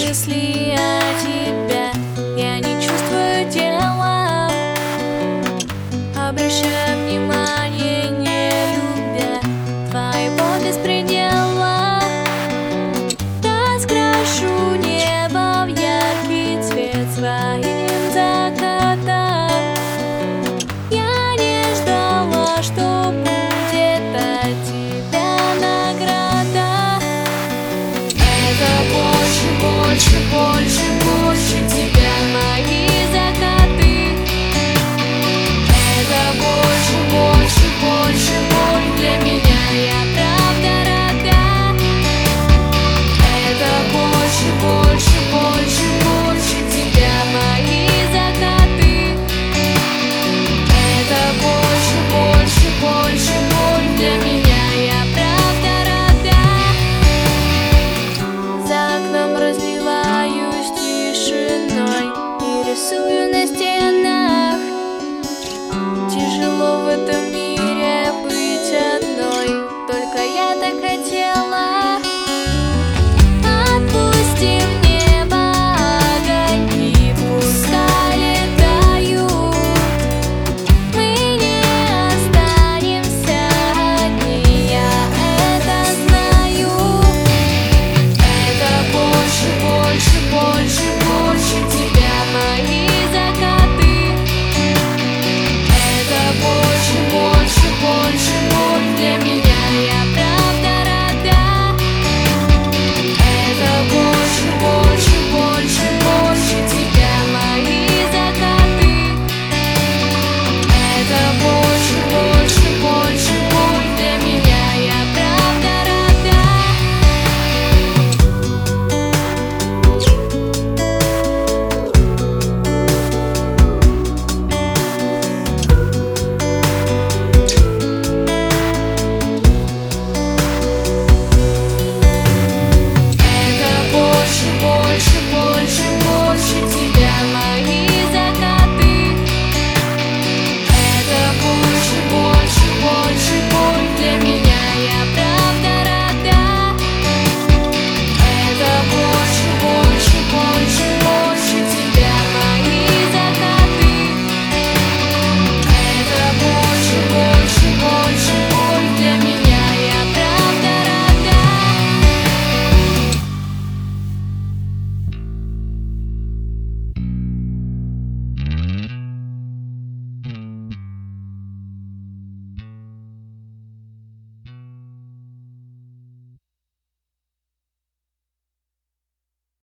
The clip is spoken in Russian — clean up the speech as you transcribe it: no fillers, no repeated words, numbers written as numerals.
мысли о тебе я не чувствую телом, обращая внимание, не любя твоего беспредела. Раскрашу небо в яркий цвет своим закатом. Я не ждала, что будет от тебя награда. Это больше, больше, больше, больше тебя, мои закаты. Это больше, больше, больше, боль для меня.